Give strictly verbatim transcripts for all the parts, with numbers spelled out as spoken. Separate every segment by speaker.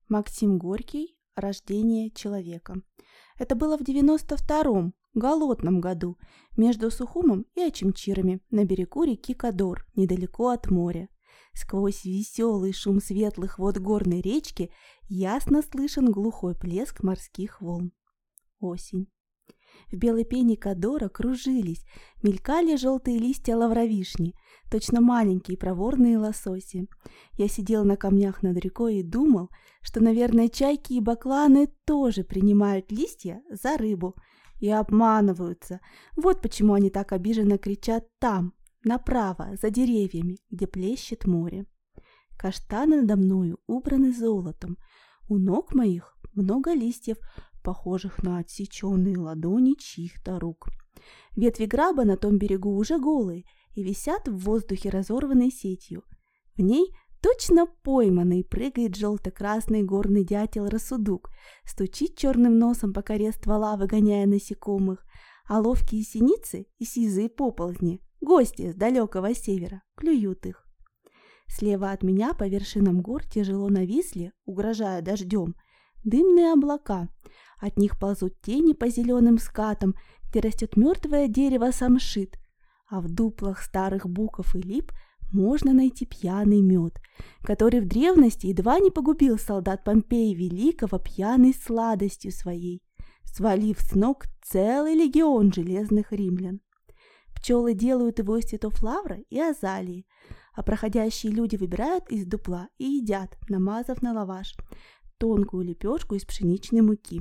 Speaker 1: Максим Горький «Рождение человека». Это было в девяносто втором, голодном году, между Сухумом и Очимчирами, на берегу реки Кадор, недалеко от моря. Сквозь веселый шум светлых вод горной речки ясно слышен глухой плеск морских волн. Осень. В белой пене Кадора кружились, мелькали желтые листья лавровишни, точно маленькие проворные лососи. Я сидел на камнях над рекой и думал, что, наверное, чайки и бакланы тоже принимают листья за рыбу и обманываются. Вот почему они так обиженно кричат там, направо, за деревьями, где плещет море. Каштаны надо мною убраны золотом, у ног моих много листьев, похожих на отсеченные ладони чьих-то рук. Ветви граба на том берегу уже голые и висят в воздухе разорванной сетью. В ней точно пойманный прыгает желто-красный горный дятел-рассудук, стучит черным носом по коре ствола, выгоняя насекомых, а ловкие синицы и сизые поползни, гости с далекого севера, клюют их. Слева от меня по вершинам гор тяжело нависли, угрожая дождем, дымные облака. От них ползут тени по зеленым скатам, где растет мертвое дерево самшит, а в дуплах старых буков и лип можно найти пьяный мед, который в древности едва не погубил солдат Помпея Великого пьяной сладостью своей, свалив с ног целый легион железных римлян. Пчелы делают его из цветов лавра и азалии, а проходящие люди выбирают из дупла и едят, намазав на лаваш, тонкую лепешку из пшеничной муки.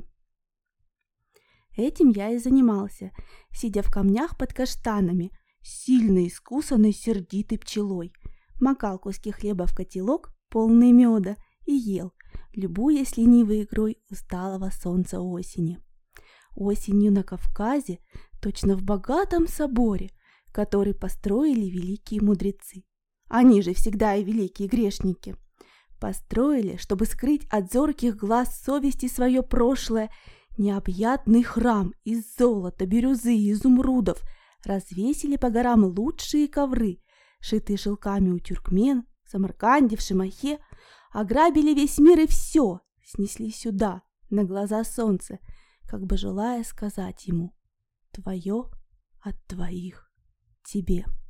Speaker 1: Этим я и занимался, сидя в камнях под каштанами, сильно искусанной сердитой пчелой, макал куски хлеба в котелок, полный меда, и ел, любуясь ленивой игрой усталого солнца осени. Осенью на Кавказе, точно в богатом соборе, который построили великие мудрецы. Они же всегда и великие грешники. Построили, чтобы скрыть от зорких глаз совести свое прошлое, необъятный храм из золота, бирюзы и изумрудов, развесили по горам лучшие ковры, шитые шелками у тюркмен, в Самарканде, в Шимахе, ограбили весь мир и все снесли сюда, на глаза солнца, как бы желая сказать ему: «Твое от твоих тебе».